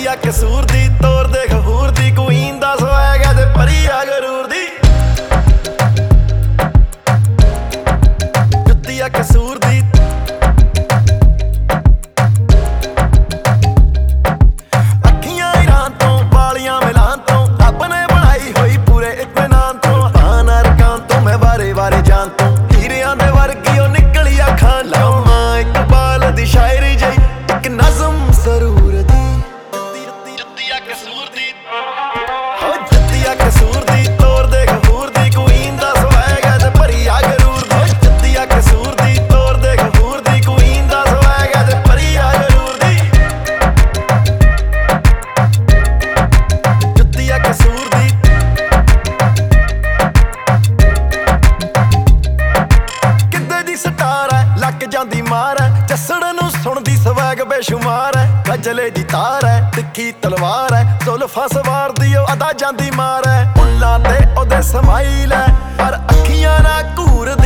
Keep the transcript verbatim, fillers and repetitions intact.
ਆ ਕਸੂਰ ਦੀ ਤੋਰ ਦੇਖ ਹੂਰ ਦੀ ਕੁਈਨ ਦਾ ਸਵੈਗ ਹੈ ਤੇ ਪਰੀ ਆ ਗਰੂਰ ਦੀ ਜੁੱਤੀ ਆ ਕਸੂਰ ਦੀ ਅੱਖੀਆਂ ਇਰਾਨ ਤੋਂ ਵਾਲੀਆਂ ਮਿਲਾਨ ਤੋਂ ਰੱਬ ਨੇ ਬਣਾਈ ਹੋਈ ਪੂਰੇ ਇਤਮਾਨ ਤੋਂ ਆਨਾ ਰਕਾਨ ਤੋਂ ਮੈਂ ਵਾਰੇ ਵਾਰੇ ਜਾਨ ਤੋਂ ਹੀਰਿਆਂ ਦੇ ਵਰਗੀ ਉਹ ਨਿਕਲੀ ਅੱਖਾਂ ਲਾਵਾਂ ਇਕਬਾਲ ਦੀ ਸ਼ਾਇਰੀ ਜਈ ਇੱਕ ਨਜ਼ਮ ਜ਼ਰੂਰ ਦੀ ਜੁੱਤੀ ਆ ਕਸੂਰ ਦੀ ਹੋ ਜੁੱਤੀ ਆ ਕਸੂਰ ਦੀ ਤੋਰ ਦੇਖ ਹੂਰ ਦੀ ਕੁਈਨ ਦਾ ਸਵੈਗ ਹੈ ਤੇ ਭਰੀ ਆ ਗਰੂਰ ਦੀ ਜੁੱਤੀ ਆ ਕਸੂਰ ਦੀ ਤੋਰ ਦੇਖ ਹੂਰ ਦੀ ਕੁਈਨ ਦਾ ਸਵੈਗ ਹੈ ਤੇ ਭਰੀ ਆ ਗਰੂਰ ਦੀ ਜੁੱਤੀ ਆ ਕਸੂਰ ਦੀ ਕਿੱਦੇ ਦੀ ਸਟਾਰ ਹੈ ਲੱਗ ਜਾਂਦੀ ਮਾਰ ਹੈ ਜੱਸੜ ਨੂੰ ਸੁਣਦੀ ਸਵੈਗ ਬੇਸ਼ੁਮਾਰ ਹੈ ਗਜਲੇ ਦੀ ਤਾਰ ਹੈ ਤਿੱਖੀ ਤਲਵਾਰ ਹੈ ਜ਼ੁਲਫਾਂ ਸਵਾਰ ਦੀ ਉਹ ਅਦਾ ਜਾਂਦੀ ਮਾਰ ਹੈ ਫੁੱਲਾਂ ਤੇ ਉਹਦੇ ਸਮਾਈਲ ਹੈ ਪਰ ਅੱਖੀਆਂ ਨਾ ਘੂਰ